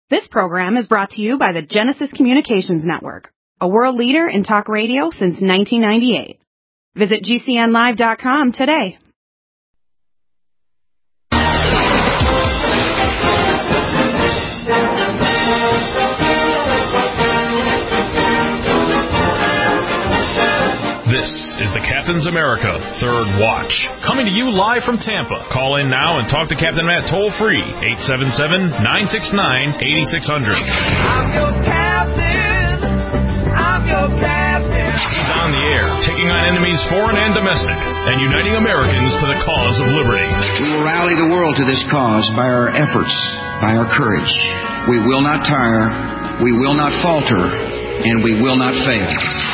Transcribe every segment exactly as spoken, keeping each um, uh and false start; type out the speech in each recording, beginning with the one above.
This program is brought to you by the Genesis Communications Network, a world leader in talk radio since nineteen ninety-eight. Visit G C N live dot com today. This is the Captain's America Third Watch, coming to you live from Tampa. Call in now and talk to Captain Matt toll-free, eight seven seven, nine six nine, eight six zero zero. I'm your captain. I'm your captain. He's on the air, taking on enemies foreign and domestic, and uniting Americans to the cause of liberty. We will rally the world to this cause by our efforts, by our courage. We will not tire, we will not falter, and we will not fail.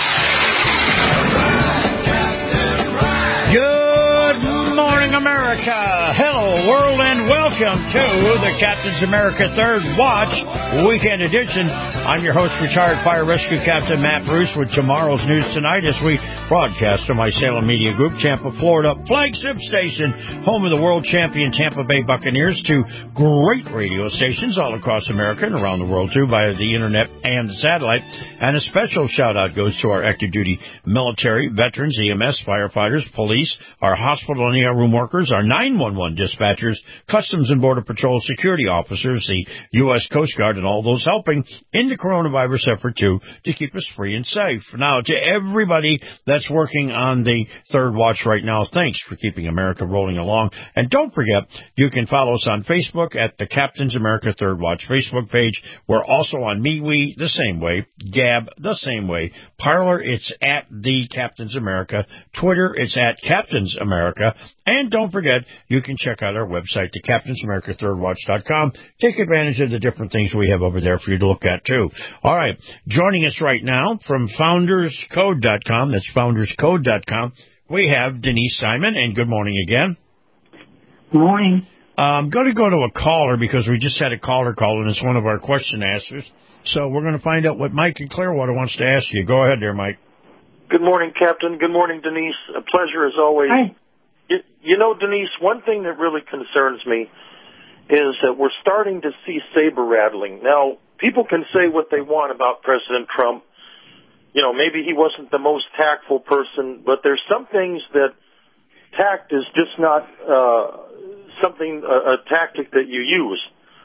Good morning, America. Hello, world, and welcome to the Captain's America Third Watch Weekend Edition. I'm your host, retired Fire Rescue Captain Matt Bruce, with tomorrow's news tonight as we broadcast from my Salem Media Group, Tampa, Florida, flagship station, home of the world champion Tampa Bay Buccaneers, to great radio stations all across America and around the world, too, via the internet and the satellite. And a special shout-out goes to our active duty military, veterans, E M S, firefighters, police, our hospital and E R room workers, our nine one one dispatchers, Customs and Border Patrol security officers, the U S Coast Guard, and all those helping in the coronavirus effort, too, to keep us free and safe. Now, to everybody that's working on the Third Watch right now, thanks for keeping America rolling along. And don't forget, you can follow us on Facebook at the Captain's America Third Watch Facebook page. We're also on MeWe the same way, Gab the same way, Parler, it's at the Captain's America, Twitter, it's at Captain's America, and don't forget, you can check out our website, the captains america third watch dot com. Take advantage of the different things we have over there for you to look at, too. All right, joining us right now from founders code dot com, that's founders code dot com, we have Denise Simon, and good morning again. Good morning. I'm going to go to a caller because we just had a caller call, and it's one of our question answers. So we're going to find out what Mike in Clearwater wants to ask you. Go ahead there, Mike. Good morning, Captain. Good morning, Denise. A pleasure as always. Hi. You, you know, Denise, one thing that really concerns me is that we're starting to see saber rattling. Now, people can say what they want about President Trump. You know, maybe he wasn't the most tactful person, but there's some things that tact is just not uh, something, a, a tactic that you use.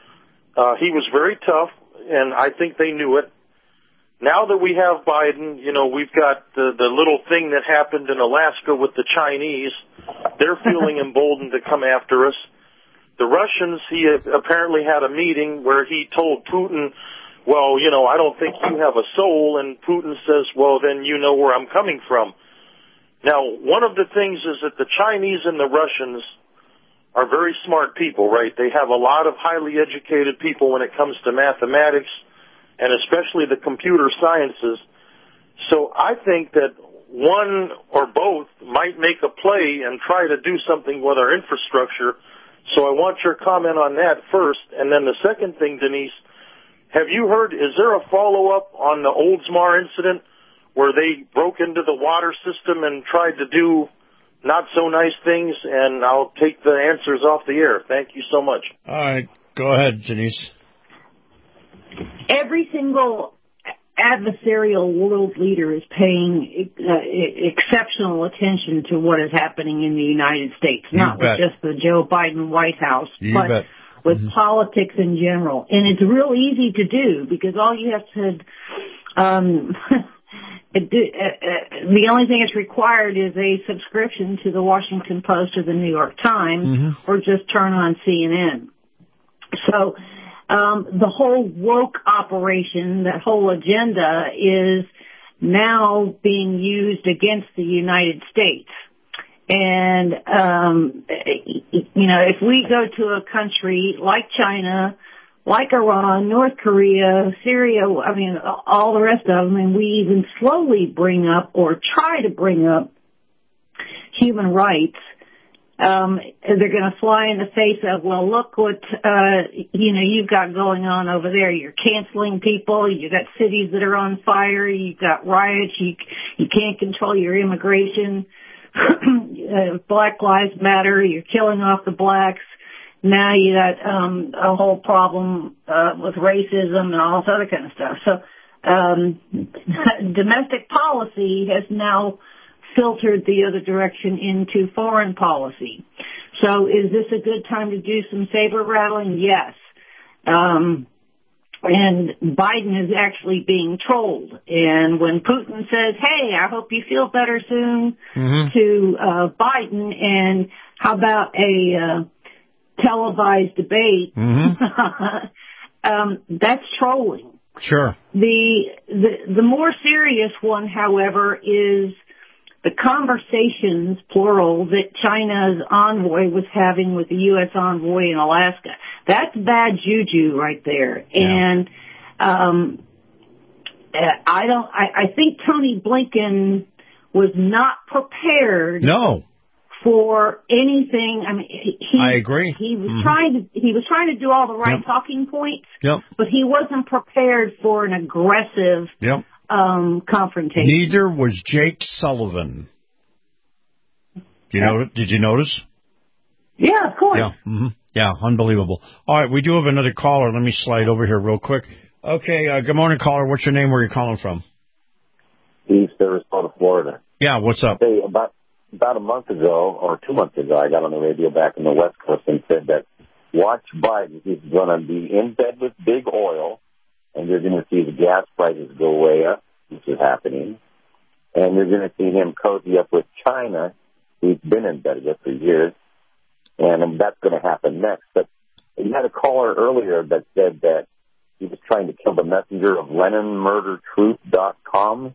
Uh, he was very tough, and I think they knew it. Now that we have Biden, you know, we've got the, the little thing that happened in Alaska with the Chinese. They're feeling emboldened to come after us. The Russians, he apparently had a meeting where he told Putin, well, you know, I don't think you have a soul. And Putin says, well, then you know where I'm coming from. Now, one of the things is that the Chinese and the Russians are very smart people, right? They have a lot of highly educated people when it comes to mathematics, and especially the computer sciences. So I think that one or both might make a play and try to do something with our infrastructure. So I want your comment on that first. And then the second thing, Denise, have you heard, is there a follow-up on the Oldsmar incident where they broke into the water system and tried to do not-so-nice things? And I'll take the answers off the air. Thank you so much. All right. Go ahead, Denise. Every single adversarial world leader is paying uh, exceptional attention to what is happening in the United States, You not bet. with just the Joe Biden White House, You but bet. with Mm-hmm. politics in general. And it's real easy to do because all you have to, um, it do, uh, uh, the only thing that's required is a subscription to the Washington Post or the New York Times, Mm-hmm. or just turn on C N N. So, Um, the whole woke operation, that whole agenda is now being used against the United States. And, um, you know, if we go to a country like China, like Iran, North Korea, Syria, I mean, all the rest of them, and we even slowly bring up or try to bring up human rights, Um, they're going to fly in the face of, well, look what, uh, you know, you've got going on over there. You're canceling people. You've got cities that are on fire. You've got riots. You, you can't control your immigration. uh, Black Lives Matter. You're killing off the blacks. now you got um, a whole problem uh, with racism and all this other kind of stuff. So um, domestic policy has now filtered the other direction into foreign policy. So is this a good time to do some saber rattling? Yes. Um, and Biden is actually being trolled. And when Putin says, hey, I hope you feel better soon, mm-hmm. to uh, Biden, and how about a uh, televised debate, mm-hmm. um, that's trolling. Sure. The, the the more serious one, however, is the conversations, plural, that China's envoy was having with the U S envoy in Alaska. That's bad juju right there. Yeah. And um, I don't. I, I think Tony Blinken was not prepared. No. For anything, I mean, he. I agree. He was mm-hmm. trying to. He was trying to do all the right yep. talking points. Yep. But he wasn't prepared for an aggressive. Yep. Um, confrontation. Neither was Jake Sullivan. Do you know? Did you notice? Yeah, of course. Yeah, mm-hmm. yeah, unbelievable. All right, we do have another caller. Let me slide over here real quick. Okay, uh, good morning, caller. What's your name? Where are you calling from? East Sarasota, Florida. Yeah, what's up? Hey, about about a month ago or two months ago, I got on the radio back in the West Coast and said that watch Biden. He's going to be in bed with big oil. And you're going to see the gas prices go way up, which is happening. And you're going to see him cozy up with China, who's been in bed with for years. And that's going to happen next. But you had a caller earlier that said that he was trying to kill the messenger of Lenin Murder Truth dot com.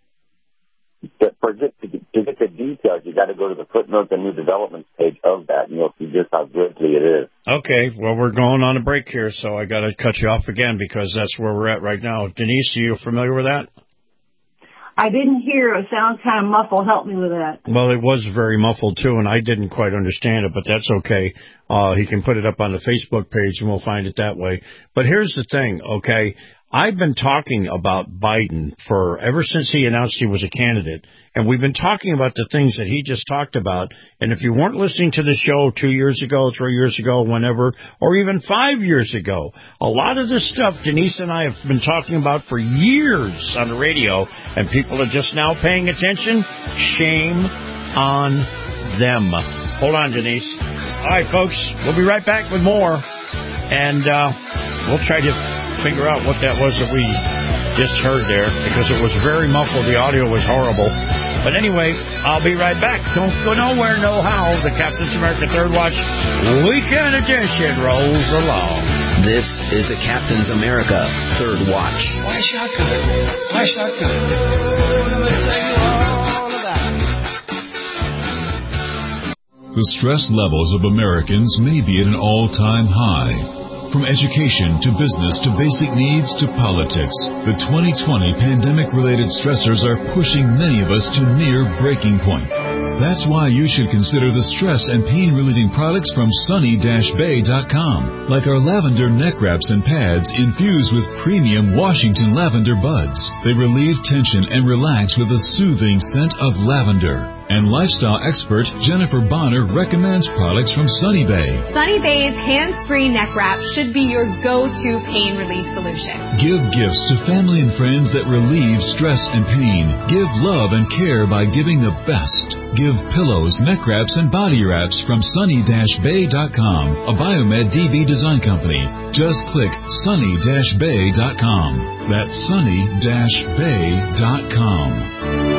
But for just to, to get the details, you got to go to the footnotes and new developments page of that, and you'll see just how grisly it is. Okay, well, we're going on a break here, so I got to cut you off again because that's where we're at right now. Denise, are you familiar with that? I didn't hear. It sounds kind of muffled. Help me with that. Well, it was very muffled, too, and I didn't quite understand it, but that's okay. Uh, he can put it up on the Facebook page, and we'll find it that way. But here's the thing, okay? I've been talking about Biden for ever since he announced he was a candidate, and we've been talking about the things that he just talked about. And if you weren't listening to the show two years ago, three years ago, whenever, or even five years ago, a lot of this stuff Denise and I have been talking about for years on the radio, and people are just now paying attention. Shame on them. Hold on, Denise. All right, folks, we'll be right back with more, and uh, we'll try to figure out what that was that we just heard there, because it was very muffled. The audio was horrible. But anyway, I'll be right back. Don't go nowhere, no how. The Captain's America Third Watch Weekend Edition rolls along. This is the Captain's America Third Watch. Why shotgun? Why shotgun? Let me tell you all about it. The stress levels of Americans may be at an all-time high. From education to business to basic needs to politics, the twenty twenty pandemic-related stressors are pushing many of us to near breaking point. That's why you should consider the stress and pain-relieving products from sunny dash bay dot com, like our lavender neck wraps and pads infused with premium Washington lavender buds. They relieve tension and relax with a soothing scent of lavender. And lifestyle expert Jennifer Bonner recommends products from Sunny Bay. Sunny Bay's hands-free neck wrap should be your go-to pain relief solution. Give gifts to family and friends that relieve stress and pain. Give love and care by giving the best. Give pillows, neck wraps, and body wraps from sunny dash bay dot com, a Biomed D B design company. Just click sunny dash bay dot com. That's sunny dash bay dot com.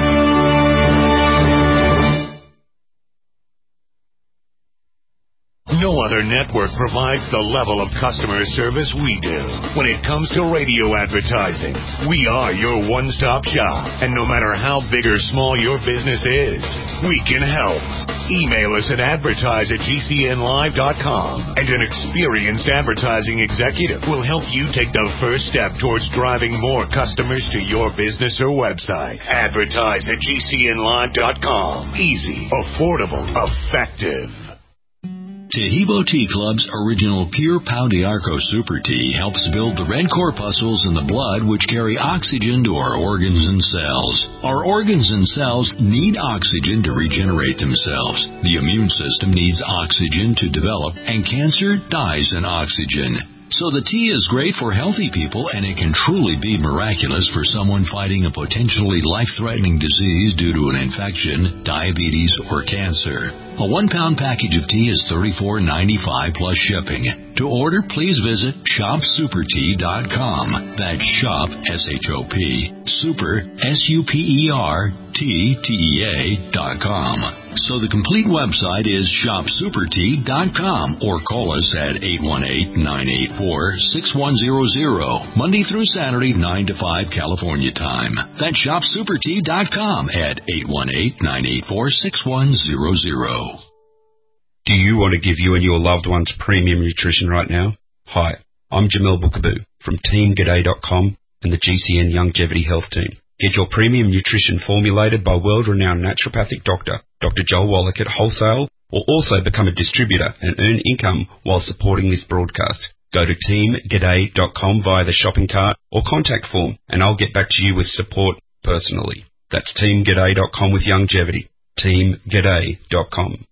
No other network provides the level of customer service we do. When it comes to radio advertising, we are your one-stop shop. And no matter how big or small your business is, we can help. Email us at advertise at G C N live dot com, and an experienced advertising executive will help you take the first step towards driving more customers to your business or website. Advertise at G C N live dot com. Easy, affordable, effective. Tahibo Tea Club's original Pure Pau d'Arco Super Tea helps build the red corpuscles in the blood which carry oxygen to our organs and cells. Our organs and cells need oxygen to regenerate themselves. The immune system needs oxygen to develop, and cancer dies in oxygen. So the tea is great for healthy people, and it can truly be miraculous for someone fighting a potentially life-threatening disease due to an infection, diabetes, or cancer. A one-pound package of tea is thirty-four ninety-five plus shipping. To order, please visit shop super tea dot com. That's shop, S H O P, super, S U P E R, T, T E A, dot com. So the complete website is shop super tea dot com, or call us at eight one eight, nine eight four, six one zero zero, Monday through Saturday, nine to five California time. That's shop super tea dot com at eight one eight, nine eight four, six one zero zero. Do you want to give you and your loved ones premium nutrition right now? Hi, I'm Jamel Bookaboo from team g'day dot com and the G C N Longevity Health Team. Get your premium nutrition formulated by world-renowned naturopathic doctor, Doctor Joel Wallach at Wholesale, or also become a distributor and earn income while supporting this broadcast. Go to team g'day dot com via the shopping cart or contact form, and I'll get back to you with support personally. That's team g'day dot com with longevity. team g'day dot com.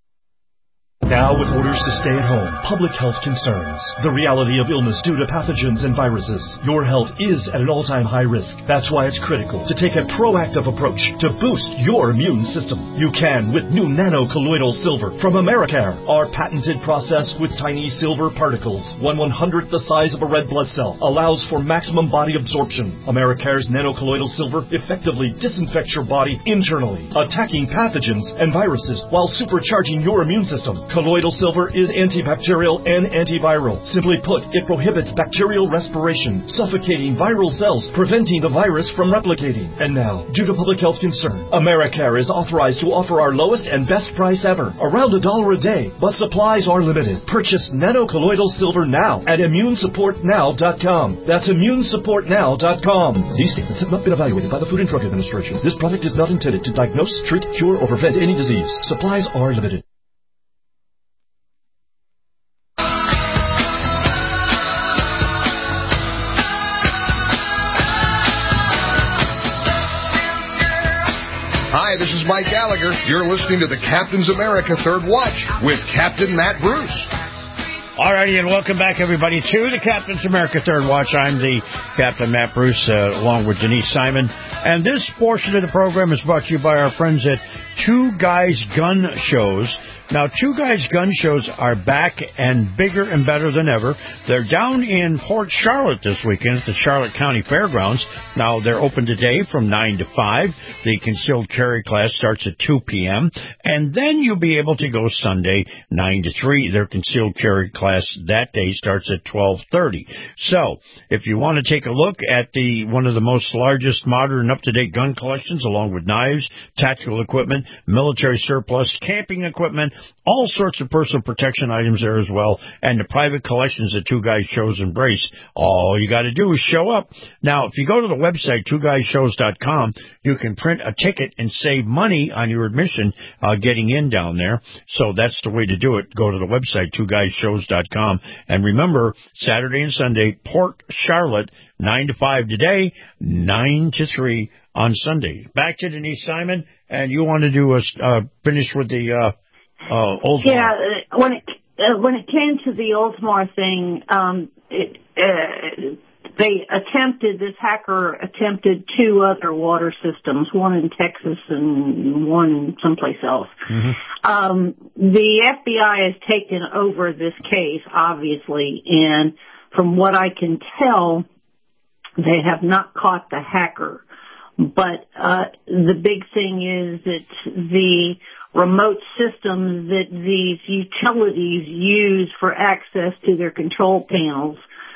Now with orders to stay at home, public health concerns, the reality of illness due to pathogens and viruses, your health is at an all-time high risk. That's why it's critical to take a proactive approach to boost your immune system. You can with new nano-colloidal silver from Americare. Our patented process with tiny silver particles, one one-hundredth the size of a red blood cell, allows for maximum body absorption. Americare's nano-colloidal silver effectively disinfects your body internally, attacking pathogens and viruses while supercharging your immune system. Colloidal silver is antibacterial and antiviral. Simply put, it prohibits bacterial respiration, suffocating viral cells, preventing the virus from replicating. And now, due to public health concern, Americare is authorized to offer our lowest and best price ever, around a dollar a day, but supplies are limited. Purchase nano-colloidal silver now at immune support now dot com. That's immune support now dot com. These statements have not been evaluated by the Food and Drug Administration. This product is not intended to diagnose, treat, cure, or prevent any disease. Supplies are limited. Hi, this is Mike Gallagher. You're listening to the Captain's America Third Watch with Captain Matt Bruce. All righty, and welcome back, everybody, to the Captain's America Third Watch. I'm the Captain Matt Bruce, uh, along with Denise Simon. And this portion of the program is brought to you by our friends at Two Guys Gun Shows. Now, Two Guys Gun Shows are back and bigger and better than ever. They're down in Port Charlotte this weekend at the Charlotte County Fairgrounds. Now, they're open today from nine to five. The concealed carry class starts at two p.m. And then you'll be able to go Sunday, nine to three. Their concealed carry class that day starts at twelve thirty. So, if you want to take a look at the one of the most largest modern up-to-date gun collections, along with knives, tactical equipment, military surplus, camping equipment, all sorts of personal protection items there as well, and the private collections that Two Guys Shows embrace. All you got to do is show up. Now, if you go to the website, two guys shows dot com, you can print a ticket and save money on your admission uh, getting in down there. So that's the way to do it. Go to the website, two guys shows dot com. And remember, Saturday and Sunday, Port Charlotte, nine to five today, nine to three on Sunday. Back to Denise Simon, and you want to do a, uh, finish with the... Uh, Oh, Oldsmar. Yeah, uh, when it uh, when it came to the Oldsmar thing, um, it, uh, they attempted this hacker attempted two other water systems, one in Texas and one someplace else. Mm-hmm. Um, the F B I has taken over this case, obviously, and from what I can tell, they have not caught the hacker. But uh, the big thing is that the remote systems that these utilities use for access to their control panels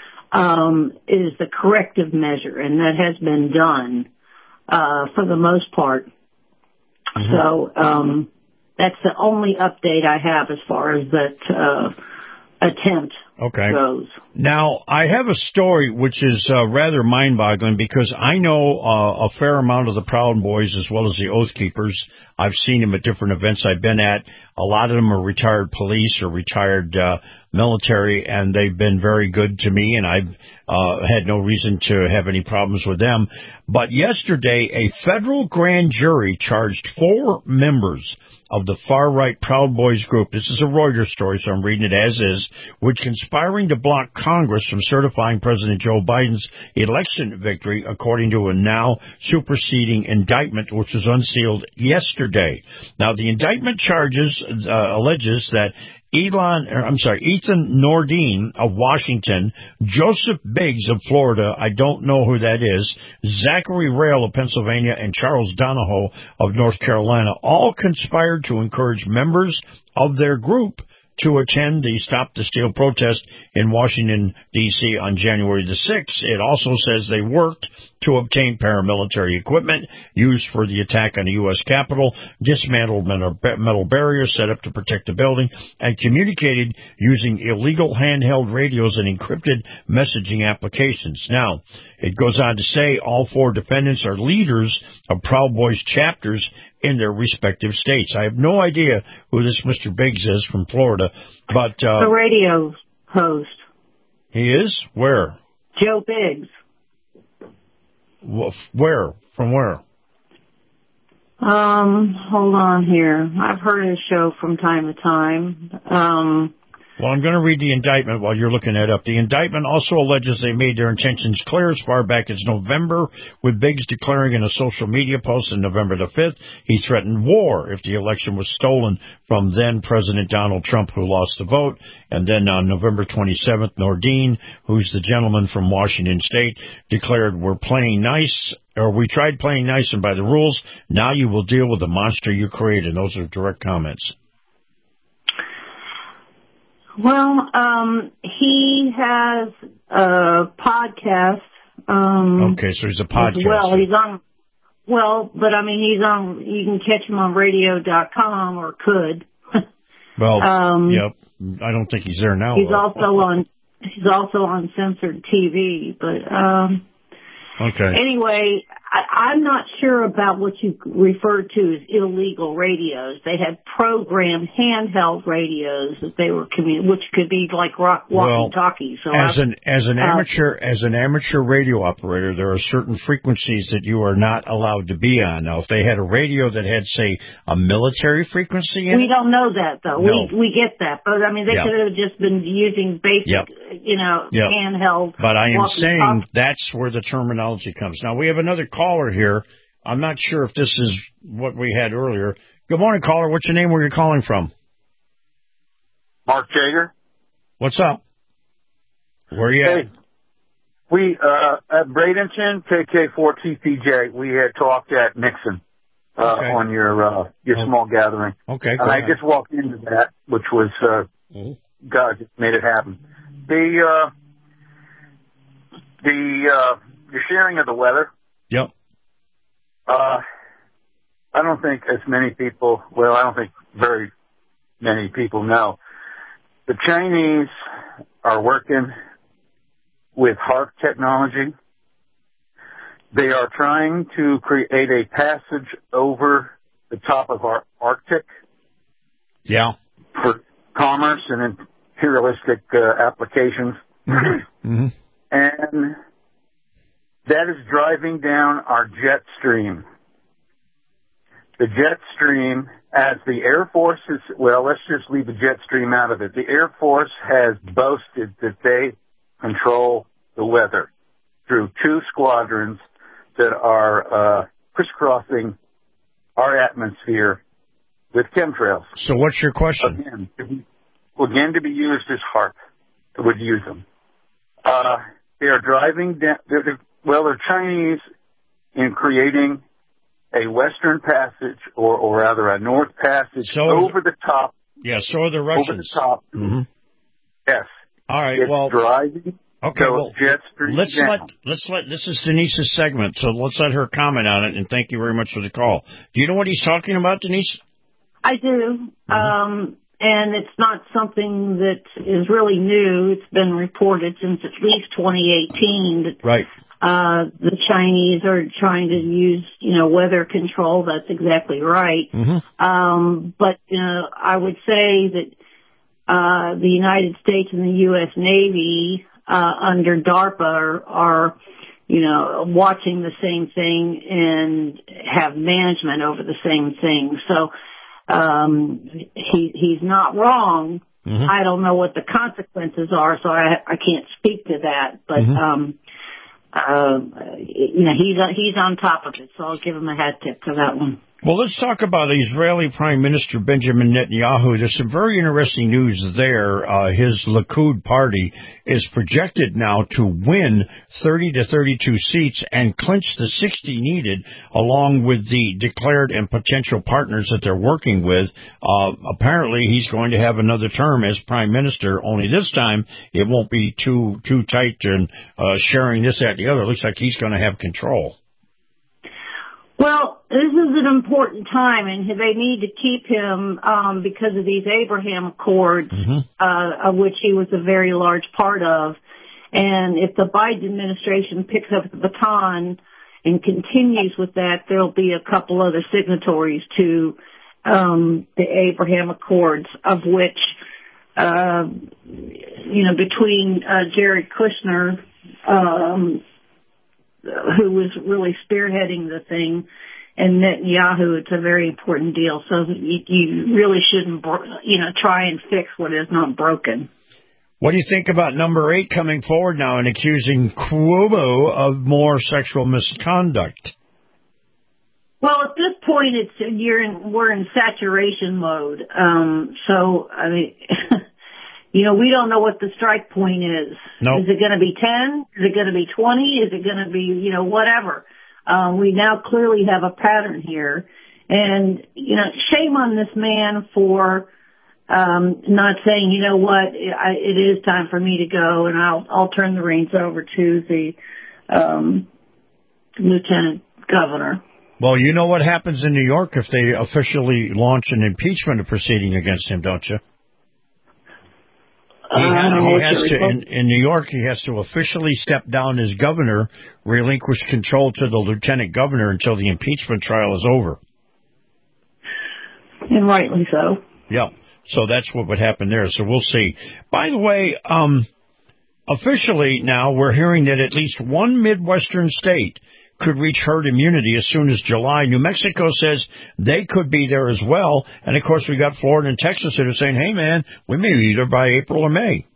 um, is the corrective measure, and that has been done uh, for the most part. Mm-hmm. So um, that's the only update I have as far as that uh, attempt okay. goes. Now, I have a story which is uh, rather mind-boggling because I know uh, a fair amount of the Proud Boys as well as the Oath Keepers. I've seen them at different events I've been at. A lot of them are retired police or retired uh, military, and they've been very good to me, and I've uh, had no reason to have any problems with them. But yesterday, a federal grand jury charged four members of the far-right Proud Boys group, this is a Reuters story, so I'm reading it as is, with conspiring to block Congress from certifying President Joe Biden's election victory, according to a now superseding indictment, which was unsealed yesterday. Now, the indictment charges, uh, alleges that Elon, or I'm sorry, Ethan Nordine of Washington, Joseph Biggs of Florida, I don't know who that is, Zachary Rail of Pennsylvania, and Charles Donahoe of North Carolina all conspired to encourage members of their group to attend the Stop the Steal protest in Washington, D C on January the sixth. It also says they worked to obtain paramilitary equipment used for the attack on the U S Capitol, dismantled metal barriers set up to protect the building, and communicated using illegal handheld radios and encrypted messaging applications. Now, it goes on to say all four defendants are leaders of Proud Boys chapters in their respective states. I have no idea who this Mister Biggs is from Florida, but... Uh, the radio host. He is? Where? Joe Biggs. Where? From where? Um, hold on here. I've heard his show from time to time. Um... Well, I'm going to read the indictment while you're looking that up. The indictment also alleges they made their intentions clear as far back as November, with Biggs declaring in a social media post on November the fifth he threatened war if the election was stolen from then-President Donald Trump, who lost the vote. And then on November twenty-seventh, Nordine, who's the gentleman from Washington State, declared, we're playing nice, or we tried playing nice and by the rules. Now you will deal with the monster you created. Those are direct comments. Well, um, he has a podcast. Um, okay, so he's a podcaster. Well, he's on. Well, but I mean, he's on. You can catch him on radio dot com or could. Well, um, yep. I don't think he's there now. He's though. also on. He's also on censored T V, but um. Okay. Anyway, I, I'm not sure about what you referred to as illegal radios. They had programmed handheld radios that they were commun- which could be like rock walkie-talkies. So as I, an as an uh, amateur as an amateur radio operator, there are certain frequencies that you are not allowed to be on. Now, if they had a radio that had, say, a military frequency in we it, don't know that though. No. We we get that, but I mean they Yep. could have just been using basic, Yep. you know, Yep. handheld. But I am walkie-talkie. saying that's where the terminology comes. Now, we have another caller here. I'm not sure if this is what we had earlier. Good morning, caller. What's your name? Where are you calling from? Mark Jager. What's up? Where are you Hey, at? we, uh, at Bradenton, K K four T P J, we had talked at Nixon, uh, Okay. on your, uh, your Oh. small gathering. Okay, And go I ahead. just walked into that, which was, uh, Mm-hmm. God just made it happen. The, uh, the, uh, the sharing of the weather. Yep. Uh, I don't think as many people, well, I don't think very many people know. The Chinese are working with HARP technology. They are trying to create a passage over the top of our Arctic. Yeah. For commerce and imperialistic uh, applications. Mm-hmm. And that is driving down our jet stream. The jet stream, as the Air Force is, well, let's just leave the jet stream out of it. The Air Force has boasted that they control the weather through two squadrons that are uh, crisscrossing our atmosphere with chemtrails. So what's your question? Again, to be, again, to be used as HARP. Would use them. Uh, they are driving down, they're, they're, well, they're Chinese in creating a western passage, or, or rather a north passage So over the top. Yeah, so are the Russians. Over the top. Mm-hmm. Yes. All right, it's well. driving. Okay, so well, jet stream let's down. let, let's let, this is Denise's segment, so let's let her comment on it, and thank you very much for the call. Do you know what he's talking about, Denise? I do. Um, and it's not something that is really new. It's been reported since at least twenty eighteen that right. uh, the Chinese are trying to use, you know, weather control. That's exactly right. Mm-hmm. Um, but, you know, I would say that uh, the United States and the U S Navy uh, under DARPA are, are, you know, watching the same thing and have management over the same thing. So, Um, he, he's not wrong. Mm-hmm. I don't know what the consequences are, so I, I can't speak to that, but, mm-hmm. um, uh, you know, he's, he's on top of it, so I'll give him a hat tip for that one. Well, let's talk about Israeli Prime Minister Benjamin Netanyahu. There's some very interesting news there. Uh, his Likud party is projected now to win thirty to thirty-two seats and clinch the sixty needed, along with the declared and potential partners that they're working with. Uh, apparently, he's going to have another term as Prime Minister, only this time it won't be too too tight and uh, sharing this, that, the other. It looks like he's going to have control. Well, this is an important time, and they need to keep him um, because of these Abraham Accords, mm-hmm. uh, of which he was a very large part of. And if the Biden administration picks up the baton and continues with that, there'll be a couple other signatories to um, the Abraham Accords, of which, uh, you know, between uh, Jared Kushner, um, who was really spearheading the thing, and Netanyahu, it's a very important deal. So you, you really shouldn't, you know, try and fix what is not broken. What do you think about number eight coming forward now and accusing Cuomo of more sexual misconduct? Well, at this point, it's you're in, we're in saturation mode. Um, so I mean. You know, we don't know what the strike point is. Nope. Is it going to be ten? Is it going to be twenty? Is it going to be, you know, whatever? Um, we now clearly have a pattern here. And, you know, shame on this man for um, not saying, you know what, I, it is time for me to go, and I'll, I'll turn the reins over to the um, lieutenant governor. Well, you know what happens in New York if they officially launch an impeachment proceeding against him, don't you? He, ha- he has to, in, in New York, he has to officially step down as governor, relinquish control to the lieutenant governor until the impeachment trial is over. And rightly so. Yeah, so that's what would happen there. So we'll see. By the way, um, officially now we're hearing that at least one Midwestern state could reach herd immunity as soon as July. New Mexico says they could be there as well. And, of course, we got Florida and Texas that are saying, hey, man, we may be there by April or May.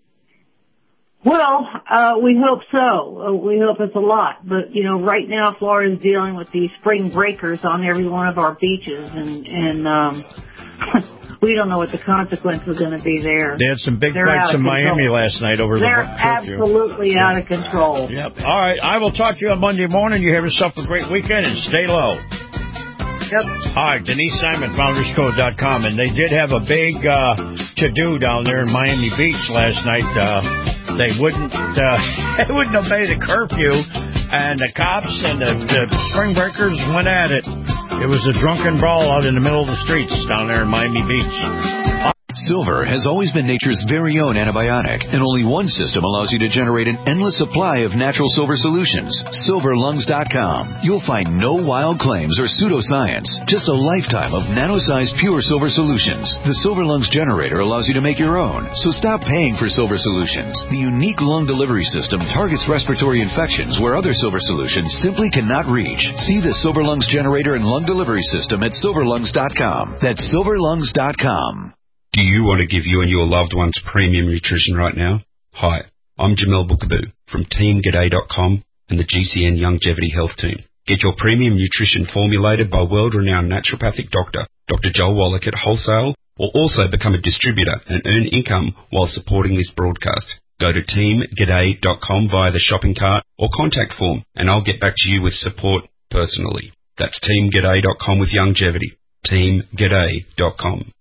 Well, uh, we hope so. Uh, we hope it's a lot. But, you know, right now Florida is dealing with these spring breakers on every one of our beaches. And, and um, we don't know what the consequences are going to be there. They had some big They're fights in Miami last night over They're the curfew. They're absolutely out of control. Yep. All right. I will talk to you on Monday morning. You have yourself a great weekend and stay low. Yep. All right, Denise Simon, founders code dot com, and they did have a big uh, to-do down there in Miami Beach last night. Uh, they wouldn't uh, they wouldn't obey the curfew, and the cops and the, the spring breakers went at it. It was a drunken brawl out in the middle of the streets down there in Miami Beach. Silver has always been nature's very own antibiotic, and only one system allows you to generate an endless supply of natural silver solutions. silver lungs dot com. You'll find no wild claims or pseudoscience, just a lifetime of nano-sized pure silver solutions. The Silver Lungs generator allows you to make your own, so stop paying for silver solutions. The unique lung delivery system targets respiratory infections where other silver solutions simply cannot reach. See the Silver Lungs generator and lung delivery system at silver lungs dot com. That's silver lungs dot com. Do you want to give you and your loved ones premium nutrition right now? Hi, I'm Jamel Bookaboo from team g'day dot com and the G C N Longevity Health Team. Get your premium nutrition formulated by world-renowned naturopathic doctor, Doctor Joel Wallach at wholesale, or also become a distributor and earn income while supporting this broadcast. Go to team g'day dot com via the shopping cart or contact form, and I'll get back to you with support personally. That's team g'day dot com with longevity. team g'day dot com.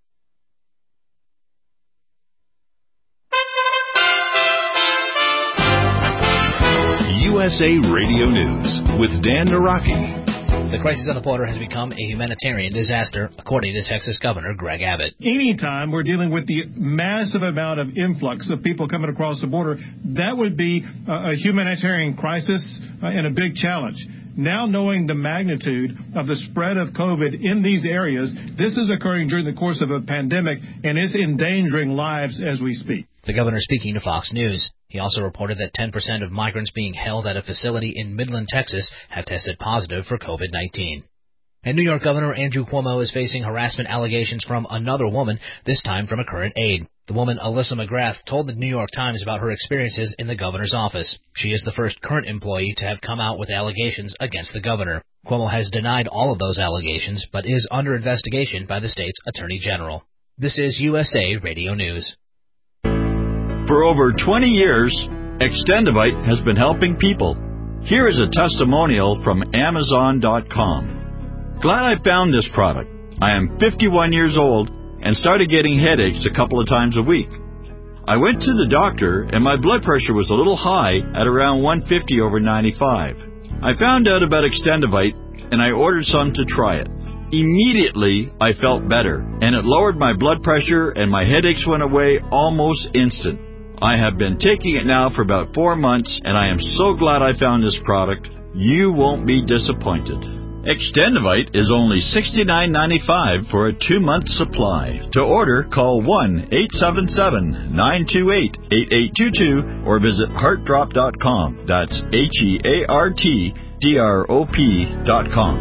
U S A Radio News with Dan Naraki. The crisis on the border has become a humanitarian disaster, according to Texas Governor Greg Abbott. Anytime we're dealing with the massive amount of influx of people coming across the border, that would be a humanitarian crisis and a big challenge. Now knowing the magnitude of the spread of COVID in these areas, this is occurring during the course of a pandemic, and it's endangering lives as we speak. The governor speaking to Fox News. He also reported that ten percent of migrants being held at a facility in Midland, Texas, have tested positive for COVID nineteen. And New York Governor Andrew Cuomo is facing harassment allegations from another woman, this time from a current aide. The woman, Alyssa McGrath, told the New York Times about her experiences in the governor's office. She is the first current employee to have come out with allegations against the governor. Cuomo has denied all of those allegations, but is under investigation by the state's attorney general. This is U S A Radio News. For over twenty years, Extendivite has been helping people. Here is a testimonial from Amazon dot com. Glad I found this product. I am fifty-one years old and started getting headaches a couple of times a week. I went to the doctor and my blood pressure was a little high at around one fifty over ninety-five. I found out about Extendivite and I ordered some to try it. Immediately, I felt better and it lowered my blood pressure and my headaches went away almost instant. I have been taking it now for about four months and I am so glad I found this product. You won't be disappointed. Extendivite is only sixty-nine ninety-five for a two-month supply. To order, call one eight seven seven, nine two eight, eight eight two two or visit heart drop dot com. That's H E A R T D R O P dot com.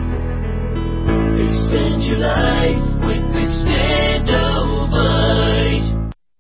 Extend your life with Extendivite.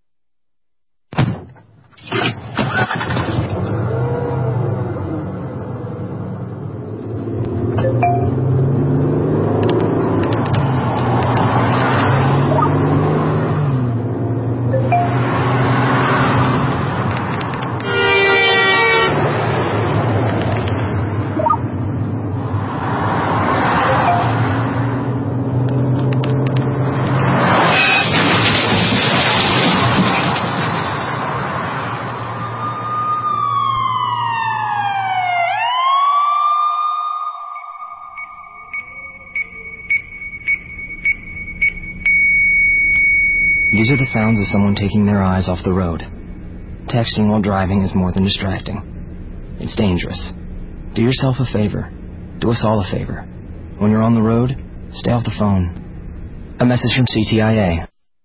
These are the sounds of someone taking their eyes off the road. Texting while driving is more than distracting. It's dangerous. Do yourself a favor. Do us all a favor. When you're on the road, stay off the phone. A message from C T I A.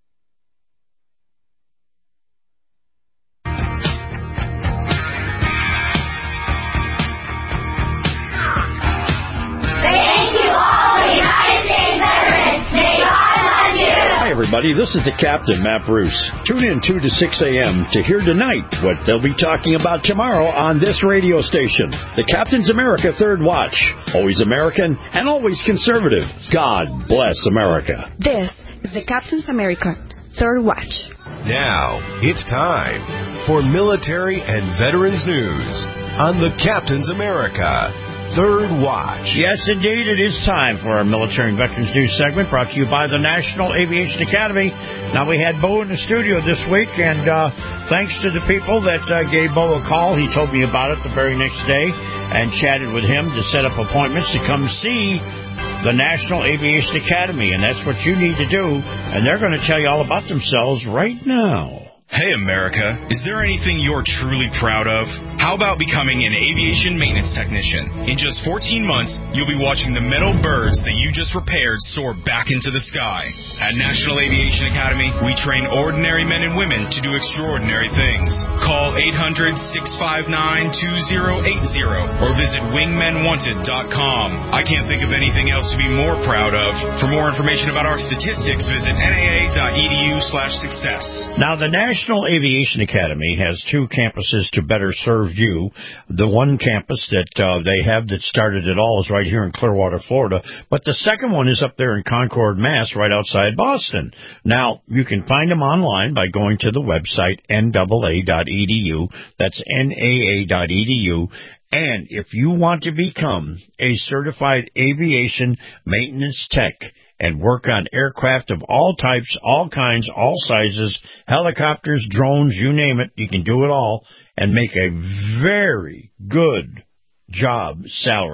Everybody, this is the Captain, Matt Bruce. Tune in two to six a.m. to hear tonight what they'll be talking about tomorrow on this radio station. The Captain's America Third Watch. Always American and always conservative. God bless America. This is the Captain's America Third Watch. Now, it's time for military and veterans news on the Captain's America Third Watch. Yes, indeed, it is time for our Military and Veterans News segment brought to you by the National Aviation Academy. Now, we had Bo in the studio this week, and uh, thanks to the people that uh, gave Bo a call. He told me about it the very next day and chatted with him to set up appointments to come see the National Aviation Academy, and that's what you need to do, and they're going to tell you all about themselves right now. Hey, America, is there anything you're truly proud of? How about becoming an aviation maintenance technician? In just fourteen months, you'll be watching the metal birds that you just repaired soar back into the sky. At National Aviation Academy, we train ordinary men and women to do extraordinary things. Call eight hundred, six five nine, two zero eight zero or visit wingmen wanted dot com. I can't think of anything else to be more proud of. For more information about our statistics, visit N A A dot E D U slash success. Now, the National Aviation Academy has two campuses to better serve you. The one campus that uh, they have that started it all is right here in Clearwater, Florida. But the second one is up there in Concord, Mass, right outside Boston. Now, you can find them online by going to the website N A A dot E D U. That's N A A dot E D U. And if you want to become a certified aviation maintenance tech and work on aircraft of all types, all kinds, all sizes, helicopters, drones, you name it, you can do it all and make a very good job salary.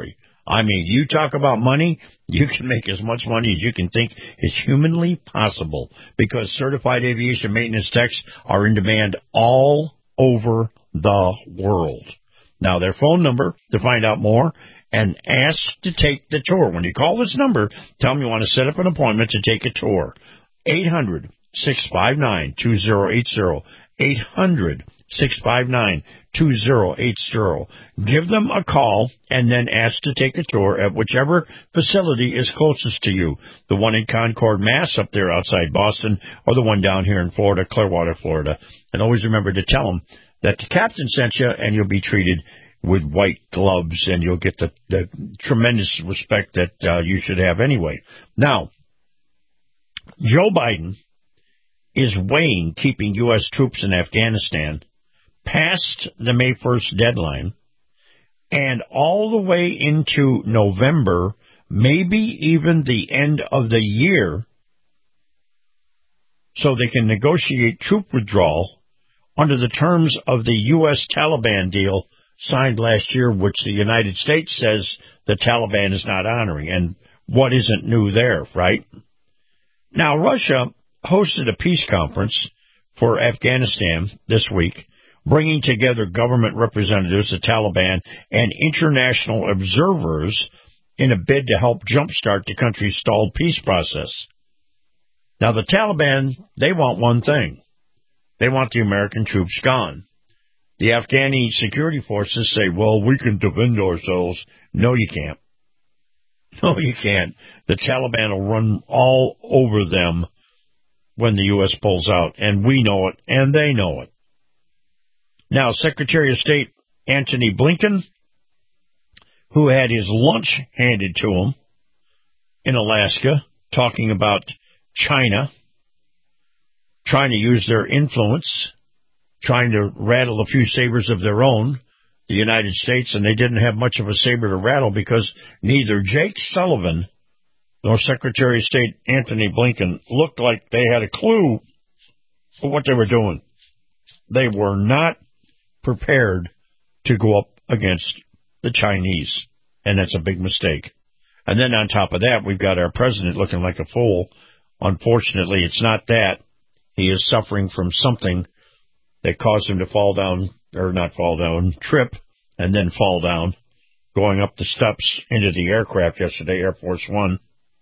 I mean, you talk about money, you can make as much money as you can think is humanly possible because certified aviation maintenance techs are in demand all over the world. Now, their phone number to find out more and ask to take the tour. When you call this number, tell them you want to set up an appointment to take a tour. eight hundred, six five nine, two zero eight zero. eight hundred, six five nine, two zero eight zero. Give them a call and then ask to take a tour at whichever facility is closest to you. The one in Concord, Mass, up there outside Boston, or the one down here in Florida, Clearwater, Florida. And always remember to tell them that the captain sent you, and you'll be treated with white gloves, and you'll get the, the tremendous respect that uh, you should have anyway. Now, Joe Biden is weighing keeping U S troops in Afghanistan past the May first deadline and all the way into November, maybe even the end of the year, so they can negotiate troop withdrawal under the terms of the U S Taliban deal signed last year, which the United States says the Taliban is not honoring. And what isn't new there, right? Now, Russia hosted a peace conference for Afghanistan this week, bringing together government representatives, the Taliban, and international observers in a bid to help jumpstart the country's stalled peace process. Now, the Taliban, they want one thing. They want the American troops gone. The Afghani security forces say, well, we can defend ourselves. No, you can't. No, you can't. The Taliban will run all over them when the U S pulls out, and we know it, and they know it. Now, Secretary of State Antony Blinken, who had his lunch handed to him in Alaska, talking about China, trying to use their influence, trying to rattle a few sabers of their own, the United States, and they didn't have much of a saber to rattle because neither Jake Sullivan nor Secretary of State Antony Blinken looked like they had a clue for what they were doing. They were not prepared to go up against the Chinese, and that's a big mistake. And then on top of that, we've got our president looking like a fool. Unfortunately, it's not that. He is suffering from something that caused him to fall down, or not fall down, trip, and then fall down, going up the steps into the aircraft yesterday, Air Force One.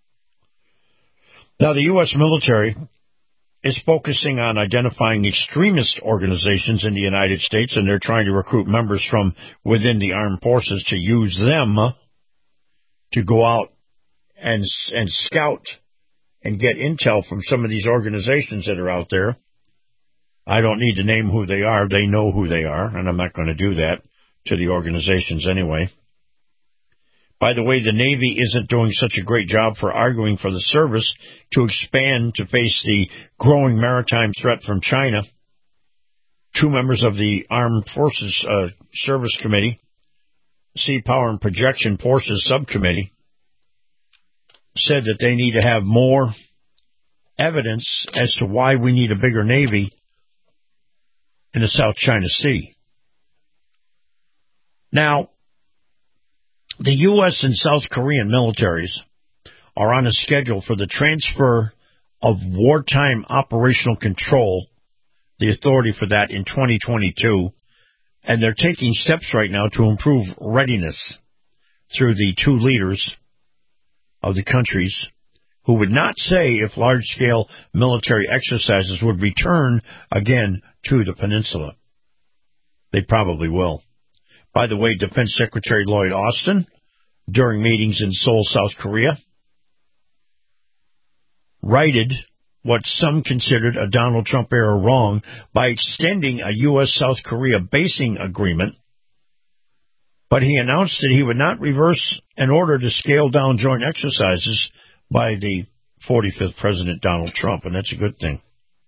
Now, the U S military is focusing on identifying extremist organizations in the United States, and they're trying to recruit members from within the armed forces to use them to go out and and scout and get intel from some of these organizations that are out there. I don't need to name who they are. They know who they are, and I'm not going to do that to the organizations anyway. By the way, the Navy isn't doing such a great job for arguing for the service to expand to face the growing maritime threat from China. Two members of the Armed Forces uh, Service Committee, Sea Power and Projection Forces Subcommittee, said that they need to have more evidence as to why we need a bigger Navy in the South China Sea. Now, the U S and South Korean militaries are on a schedule for the transfer of wartime operational control, the authority for that, in twenty twenty-two, and they're taking steps right now to improve readiness through the two leaders of the countries who would not say if large-scale military exercises would return again to the peninsula. They probably will. By the way, Defense Secretary Lloyd Austin, during meetings in Seoul, South Korea, righted what some considered a Donald Trump era wrong by extending a U S South Korea basing agreement, but he announced that he would not reverse an order to scale down joint exercises by the forty-fifth President Donald Trump, and that's a good thing.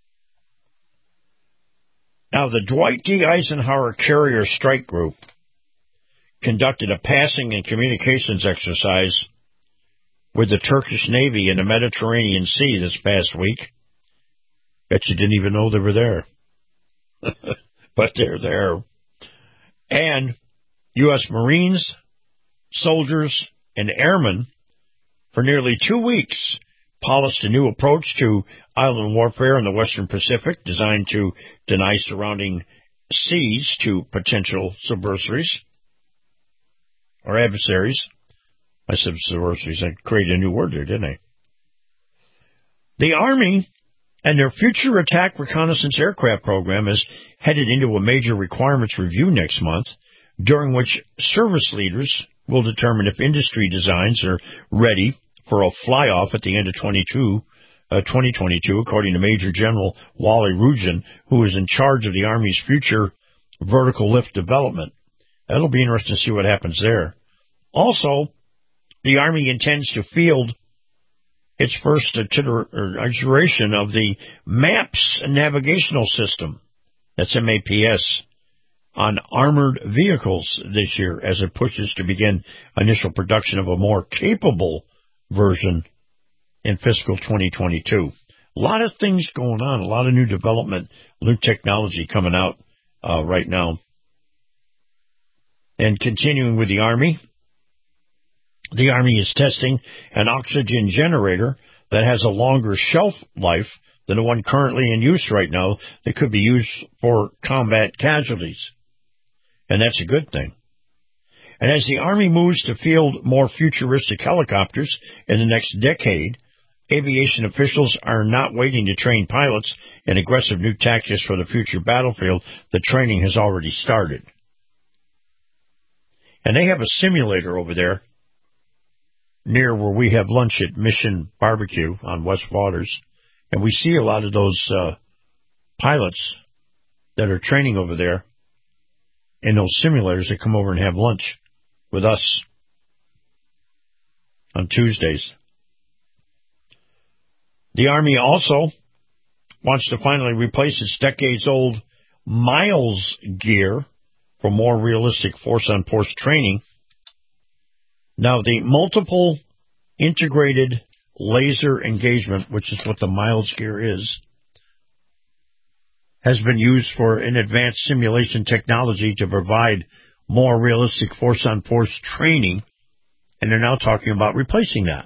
Now, the Dwight D. Eisenhower Carrier Strike Group conducted a passing and communications exercise with the Turkish Navy in the Mediterranean Sea this past week. Bet you didn't even know they were there. But they're there. And U S Marines, soldiers, and airmen for nearly two weeks polished a new approach to island warfare in the Western Pacific designed to deny surrounding seas to potential subversaries or adversaries. I said subversaries. I created a new word there, didn't I? The Army and their Future Attack Reconnaissance Aircraft program is headed into a major requirements review next month, during which service leaders will determine if industry designs are ready for a fly-off at the end of twenty twenty-two, according to Major General Wally Rugen, who is in charge of the Army's future vertical lift development. That'll be interesting to see what happens there. Also, the Army intends to field its first iteration of the MAPS navigational system, that's M A P S, on armored vehicles this year as it pushes to begin initial production of a more capable version in fiscal twenty twenty-two. A lot of things going on, a lot of new development, new technology coming out uh, right now. And continuing with the Army, the Army is testing an oxygen generator that has a longer shelf life than the one currently in use right now that could be used for combat casualties. And that's a good thing. And as the Army moves to field more futuristic helicopters in the next decade, aviation officials are not waiting to train pilots in aggressive new tactics for the future battlefield. The training has already started. And they have a simulator over there near where we have lunch at Mission Barbecue on West Waters. And we see a lot of those uh, pilots that are training over there in those simulators that come over and have lunch with us on Tuesdays. The Army also wants to finally replace its decades-old Miles gear for more realistic force-on-force training. Now, the multiple integrated laser engagement, which is what the Miles gear is, has been used for an advanced simulation technology to provide more realistic force-on-force training, and they're now talking about replacing that.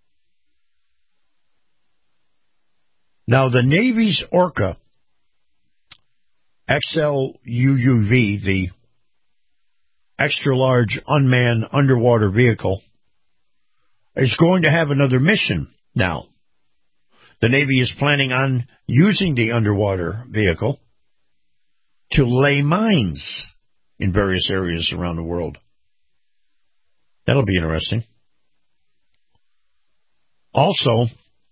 Now, the Navy's Orca X L U U V, the extra-large unmanned underwater vehicle, is going to have another mission now. The Navy is planning on using the underwater vehicle to lay mines in various areas around the world. That'll be interesting. Also,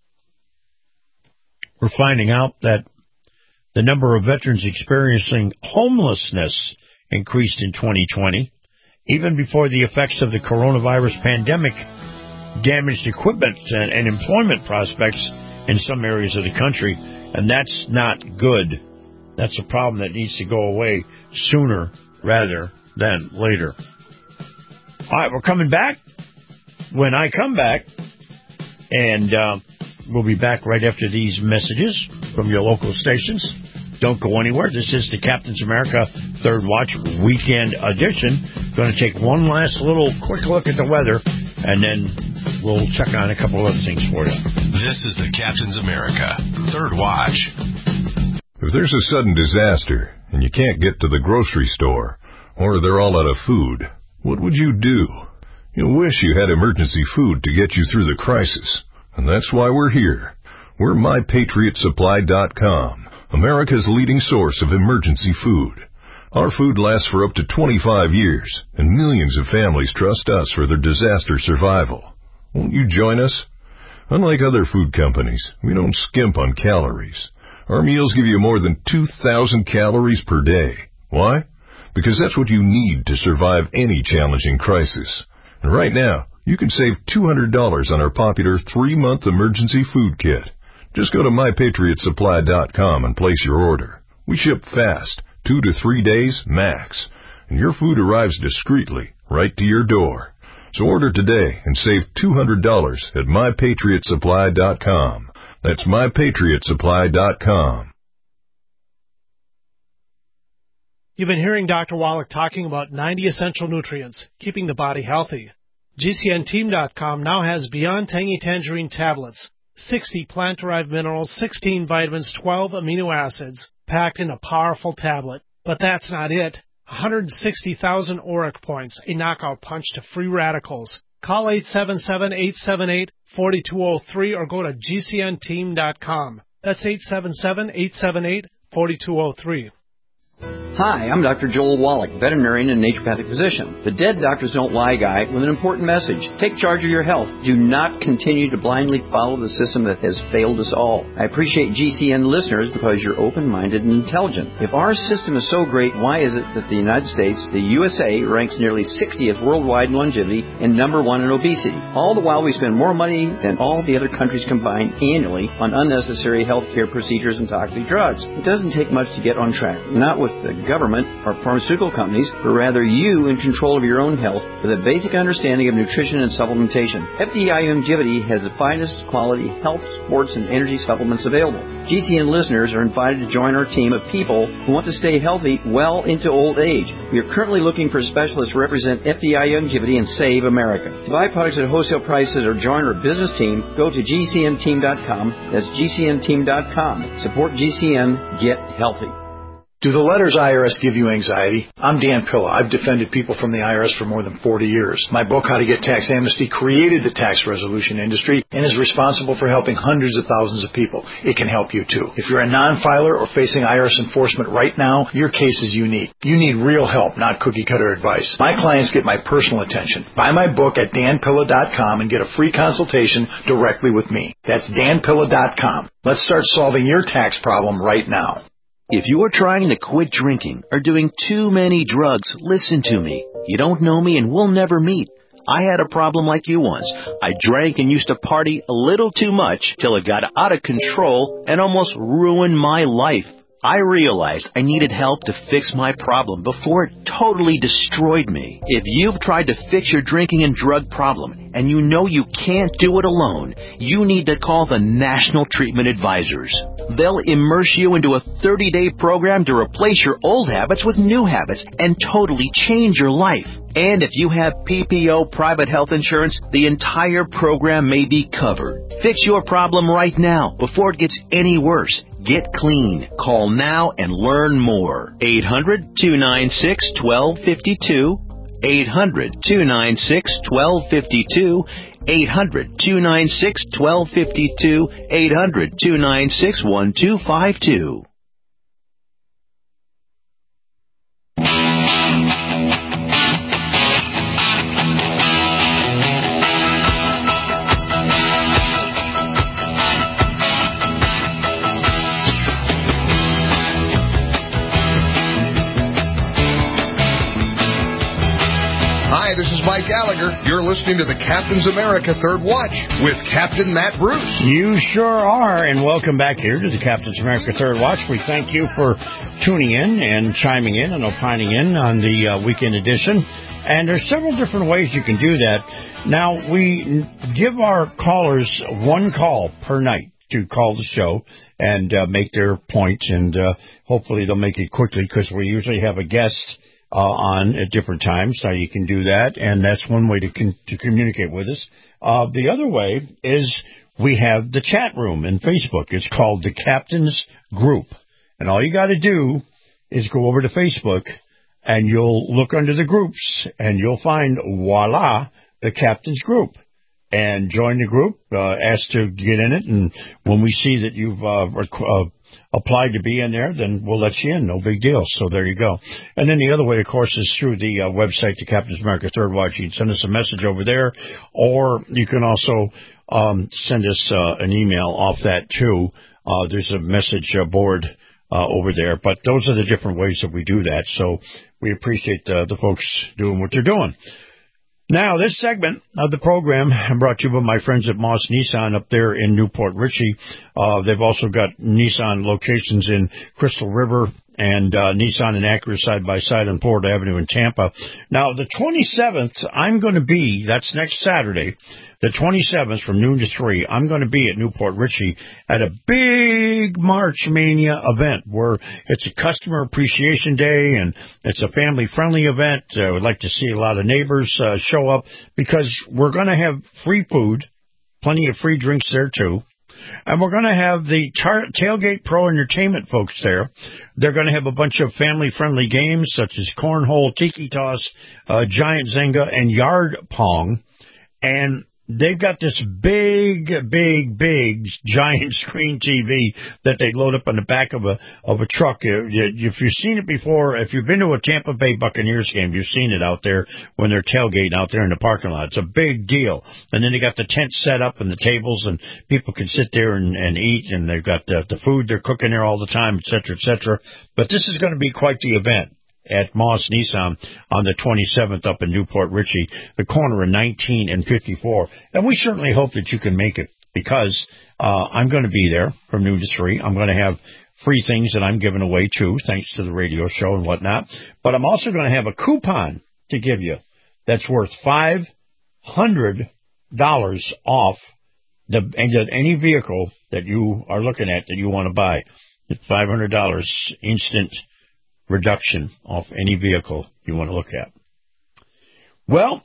we're finding out that the number of veterans experiencing homelessness increased in twenty twenty, even before the effects of the coronavirus pandemic damaged equipment and, and employment prospects in some areas of the country, and that's not good. That's a problem that needs to go away sooner rather than later. All right, we're coming back. When I come back, and uh, we'll be back right after these messages from your local stations. Don't go anywhere. This is the Captain's America Third Watch Weekend Edition. Going to take one last little quick look at the weather, and then we'll check on a couple other things for you. This is the Captain's America Third Watch. If there's a sudden disaster and you can't get to the grocery store, or they're all out of food, what would you do? You'll wish you had emergency food to get you through the crisis. And that's why we're here. We're My Patriot Supply dot com, America's leading source of emergency food. Our food lasts for up to twenty-five years, and millions of families trust us for their disaster survival. Won't you join us? Unlike other food companies, we don't skimp on calories. Our meals give you more than two thousand calories per day. Why? Because that's what you need to survive any challenging crisis. And right now, you can save two hundred dollars on our popular three-month emergency food kit. Just go to My Patriot Supply dot com and place your order. We ship fast, two to three days max, and your food arrives discreetly right to your door. So order today and save two hundred dollars at My Patriot Supply dot com. That's My Patriot Supply dot com. You've been hearing Doctor Wallach talking about ninety essential nutrients, keeping the body healthy. G C N Team dot com now has Beyond Tangy Tangerine tablets, sixty plant-derived minerals, sixteen vitamins, twelve amino acids, packed in a powerful tablet. But that's not it. one hundred sixty thousand auric points, a knockout punch to free radicals. Call eight seven seven, eight seven eight, four two zero three or go to G C N Team dot com. That's eight seven seven, eight seven eight, four two zero three. Hi, I'm Doctor Joel Wallach, veterinarian and naturopathic physician. The Dead Doctors Don't Lie guy with an important message. Take charge of your health. Do not continue to blindly follow the system that has failed us all. I appreciate G C N listeners because you're open-minded and intelligent. If our system is so great, why is it that the United States, the U S A, ranks nearly sixtieth worldwide in longevity and number one in obesity? All the while we spend more money than all the other countries combined annually on unnecessary healthcare procedures and toxic drugs. It doesn't take much to get on track. Not with the government or pharmaceutical companies, but rather you in control of your own health with a basic understanding of nutrition and supplementation. F D I Longevity has the finest quality health, sports, and energy supplements available. G C N listeners are invited to join our team of people who want to stay healthy well into old age. We are currently looking for specialists to represent F D I Longevity and Save America. To buy products at wholesale prices or join our business team, go to G C N Team dot com. That's G C N Team dot com. Support G C N. Get healthy. Do the letters I R S give you anxiety? I'm Dan Pilla. I've defended people from the I R S for more than forty years. My book, How to Get Tax Amnesty, created the tax resolution industry and is responsible for helping hundreds of thousands of people. It can help you, too. If you're a non-filer or facing I R S enforcement right now, your case is unique. You need real help, not cookie-cutter advice. My clients get my personal attention. Buy my book at Dan Pilla dot com and get a free consultation directly with me. That's Dan Pilla dot com. Let's start solving your tax problem right now. If you are trying to quit drinking or doing too many drugs, listen to me. You don't know me and we'll never meet. I had a problem like you once. I drank and used to party a little too much till it got out of control and almost ruined my life. I realized I needed help to fix my problem before it totally destroyed me. If you've tried to fix your drinking and drug problem and you know you can't do it alone, you need to call the National Treatment Advisors. They'll immerse you into a thirty-day program to replace your old habits with new habits and totally change your life. And if you have P P O private health insurance, the entire program may be covered. Fix your problem right now before it gets any worse. Get clean. Call now and learn more. eight hundred, two nine six, one two five two. eight hundred, two nine six, one two five two. eight hundred, two nine six, one two five two. eight hundred, two nine six, one two five two. Hi, this is Mike Gallagher. You're listening to the Captain's America Third Watch with Captain Matt Bruce. You sure are, and welcome back here to the Captain's America Third Watch. We thank you for tuning in and chiming in and opining in on the uh, weekend edition. And there's several different ways you can do that. Now, we give our callers one call per night to call the show and uh, make their point, and uh, hopefully they'll make it quickly because we usually have a guest Uh, on at different times, so you can do that, and that's one way to con- to communicate with us. Uh, the other way is we have the chat room in Facebook. It's called the Captain's Group, and all you got to do is go over to Facebook, and you'll look under the groups, and you'll find, voila, the Captain's Group, and join the group, uh, ask to get in it, and when we see that you've uh, rec- uh applied to be in there, then we'll let you in. No big deal. So there you go. And then the other way, of course, is through the uh, website, the Captain's America Third Watch. You can send us a message over there, or you can also um, send us uh, an email off that, too. Uh, there's a message uh, board uh, over there. But those are the different ways that we do that. So we appreciate uh, the folks doing what they're doing. Now, this segment of the program brought to you by my friends at Moss Nissan up there in Newport Richey. Uh, they've also got Nissan locations in Crystal River and uh, Nissan and Acura side by side on Port Avenue in Tampa. Now, the twenty-seventh, I'm going to be, that's next Saturday, the twenty-seventh from noon to three, I'm going to be at Newport Richie at a big March Mania event where it's a customer appreciation day and it's a family-friendly event. I uh, would like to see a lot of neighbors uh, show up because we're going to have free food, plenty of free drinks there too. And we're going to have the tar- Tailgate Pro Entertainment folks there. They're going to have a bunch of family-friendly games such as Cornhole, Tiki Toss, uh, Giant Zynga, and Yard Pong. And they've got this big, big, big giant screen T V that they load up on the back of a of a truck. If you've seen it before, if you've been to a Tampa Bay Buccaneers game, you've seen it out there when they're tailgating out there in the parking lot. It's a big deal. And then they got the tent set up and the tables, and people can sit there and, and eat, and they've got the, the food they're cooking there all the time, et cetera, et cetera. But this is going to be quite the event at Moss Nissan on the twenty-seventh up in Newport Richie, the corner of nineteen and fifty-four. And we certainly hope that you can make it because uh, I'm going to be there from noon to three. I'm going to have free things that I'm giving away, too, thanks to the radio show and whatnot. But I'm also going to have a coupon to give you that's worth five hundred dollars off the any vehicle that you are looking at that you want to buy. It's five hundred dollars instant reduction off any vehicle you want to look at. Well,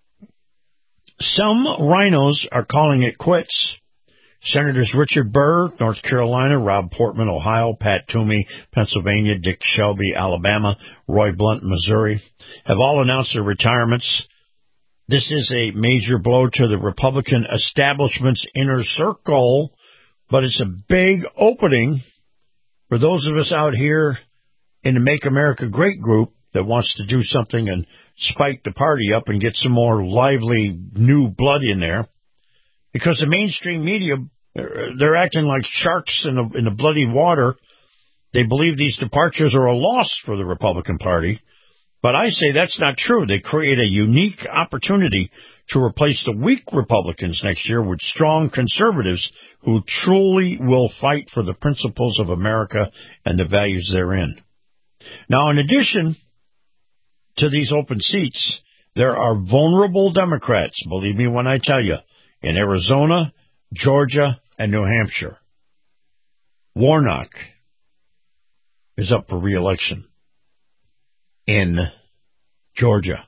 some rhinos are calling it quits. Senators Richard Burr, North Carolina, Rob Portman, Ohio, Pat Toomey, Pennsylvania, Dick Shelby, Alabama, Roy Blunt, Missouri, have all announced their retirements. This is a major blow to the Republican establishment's inner circle, but it's a big opening for those of us out here in the Make America Great group that wants to do something and spike the party up and get some more lively new blood in there. Because the mainstream media, they're acting like sharks in the, in the bloody water. They believe these departures are a loss for the Republican Party. But I say that's not true. They create a unique opportunity to replace the weak Republicans next year with strong conservatives who truly will fight for the principles of America and the values therein. Now, in addition to these open seats, there are vulnerable Democrats, believe me when I tell you, in Arizona, Georgia, and New Hampshire. Warnock is up for re-election in Georgia.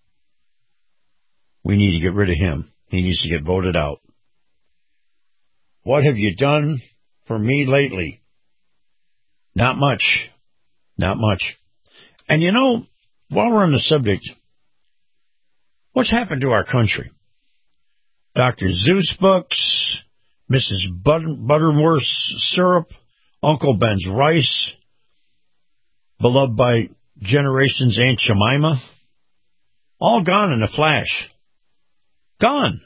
We need to get rid of him. He needs to get voted out. What have you done for me lately? Not much. Not much. And you know, while we're on the subject, what's happened to our country? Doctor Zeus books, Missus Butter- Butterworth's syrup, Uncle Ben's rice, beloved by generations Aunt Jemima, all gone in a flash. Gone.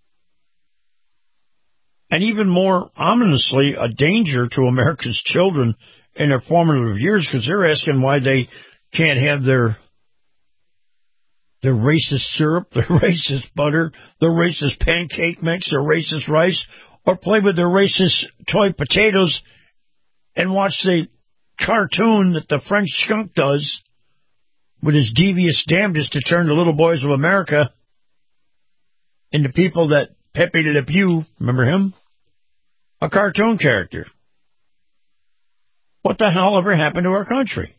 And even more ominously, a danger to America's children in their formative years because they're asking why they can't have their their racist syrup, their racist butter, their racist pancake mix, their racist rice, or play with their racist toy potatoes and watch the cartoon that the French skunk does with his devious damnedest to turn the little boys of America into people that Pepe Le Pew, remember him? A cartoon character. What the hell ever happened to our country?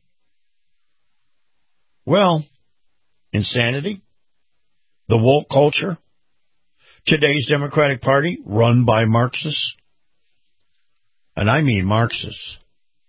Well, insanity, the woke culture, today's Democratic Party run by Marxists, and I mean Marxists.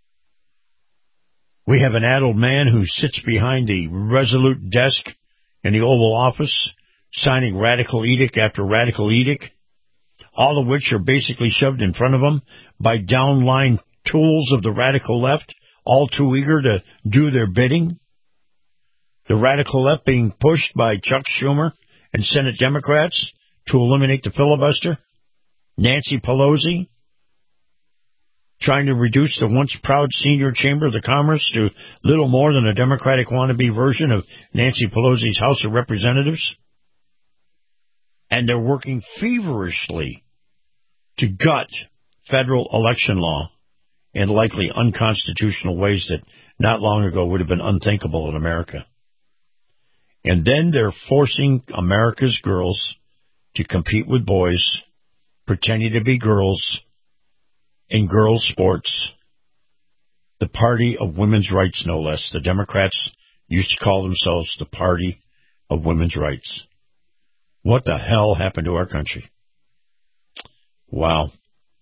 We have an addled man who sits behind the resolute desk in the Oval Office, signing radical edict after radical edict, all of which are basically shoved in front of him by downline tools of the radical left, all too eager to do their bidding. The radical left being pushed by Chuck Schumer and Senate Democrats to eliminate the filibuster. Nancy Pelosi trying to reduce the once proud senior chamber of the Commerce to little more than a Democratic wannabe version of Nancy Pelosi's House of Representatives. And they're working feverishly to gut federal election law in likely unconstitutional ways that not long ago would have been unthinkable in America. And then they're forcing America's girls to compete with boys, pretending to be girls in girls' sports. The party of women's rights, no less. The Democrats used to call themselves the party of women's rights. What the hell happened to our country? Wow.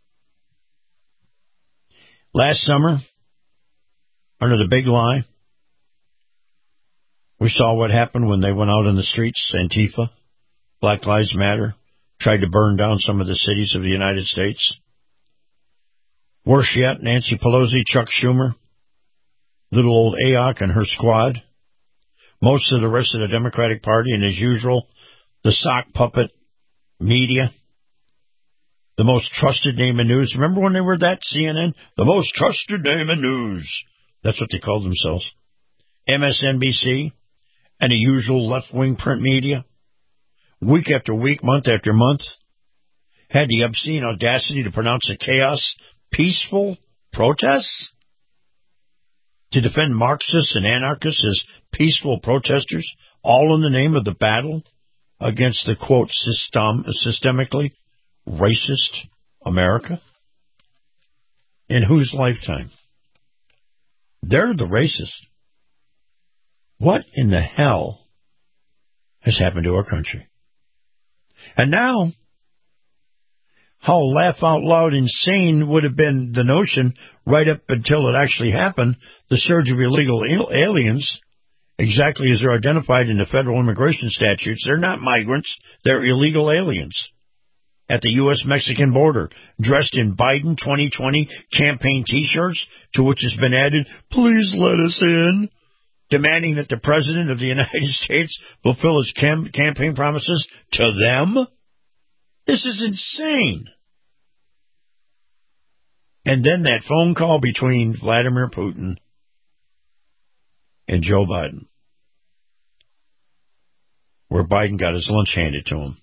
Last summer, under the big lie, we saw what happened when they went out in the streets, Antifa, Black Lives Matter, tried to burn down some of the cities of the United States. Worse yet, Nancy Pelosi, Chuck Schumer, little old A O C and her squad, most of the rest of the Democratic Party, and as usual, the sock puppet media, the most trusted name in news. Remember when they were that, C N N? The most trusted name in news. That's what they called themselves. M S N B C and the usual left-wing print media, week after week, month after month, had the obscene audacity to pronounce the chaos peaceful protests, to defend Marxists and anarchists as peaceful protesters, all in the name of the battle against the, quote, system, systemically racist America? In whose lifetime? They're the racists. What in the hell has happened to our country? And now, how laugh out loud insane would have been the notion right up until it actually happened, the surge of illegal aliens, exactly as they're identified in the federal immigration statutes. They're not migrants, they're illegal aliens at the U S Mexican border, dressed in Biden twenty twenty campaign T-shirts, to which has been added, "Please let us in," demanding that the President of the United States fulfill his cam- campaign promises to them. This is insane. And then that phone call between Vladimir Putin and Joe Biden, where Biden got his lunch handed to him.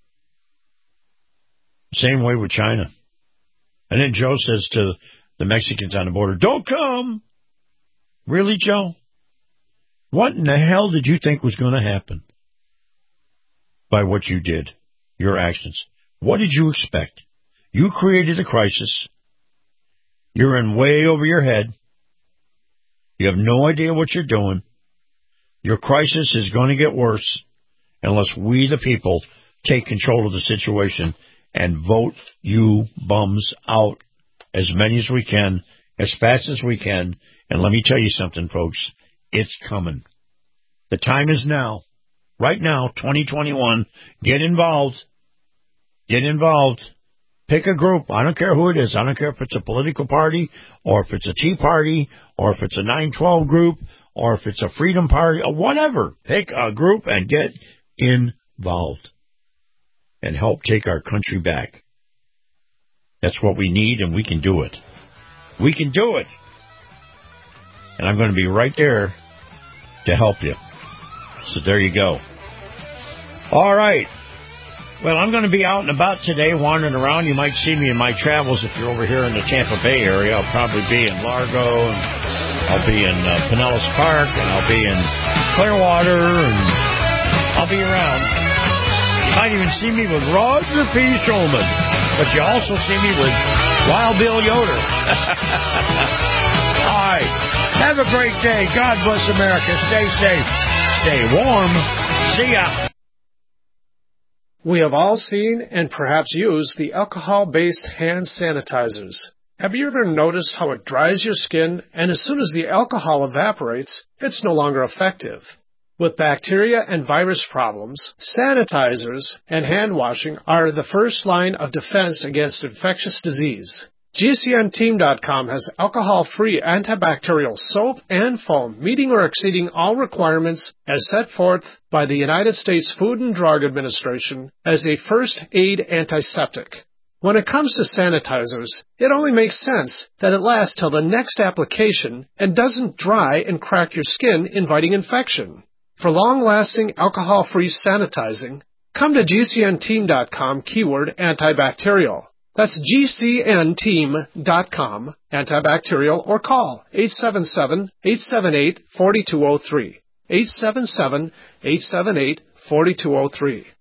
Same way with China. And then Joe says to the Mexicans on the border, "Don't come." Really, Joe? What in the hell did you think was going to happen by what you did, your actions? What did you expect? You created a crisis. You're in way over your head. You have no idea what you're doing. Your crisis is going to get worse unless we, the people, take control of the situation and vote you bums out, as many as we can, as fast as we can. And let me tell you something, folks. It's coming. The time is now. Right now, twenty twenty-one. Get involved. Get involved. Pick a group. I don't care who it is. I don't care if it's a political party, or if it's a Tea Party, or if it's a nine twelve group, or if it's a Freedom Party, or whatever. Pick a group and get involved. And help take our country back. That's what we need, and we can do it. We can do it. And I'm going to be right there to help you. So there you go. All right. Well, I'm going to be out and about today, wandering around. You might see me in my travels if you're over here in the Tampa Bay area. I'll probably be in Largo, and I'll be in uh, Pinellas Park, and I'll be in Clearwater, and I'll be around. You might even see me with Roger P. Shulman, but you also see me with Wild Bill Yoder. All right. Have a great day. God bless America. Stay safe. Stay warm. See ya. We have all seen and perhaps used the alcohol-based hand sanitizers. Have you ever noticed how it dries your skin, and as soon as the alcohol evaporates, it's no longer effective? With bacteria and virus problems, sanitizers and hand washing are the first line of defense against infectious disease. G C N team dot com has alcohol-free antibacterial soap and foam meeting or exceeding all requirements as set forth by the United States Food and Drug Administration as a first aid antiseptic. When it comes to sanitizers, it only makes sense that it lasts till the next application and doesn't dry and crack your skin, inviting infection. For long-lasting alcohol-free sanitizing, come to G C N team dot com keyword antibacterial. That's G C N team dot com, antibacterial, or call eight seven seven, eight seven eight, four two zero three, eight seven seven, eight seven eight, four two zero three.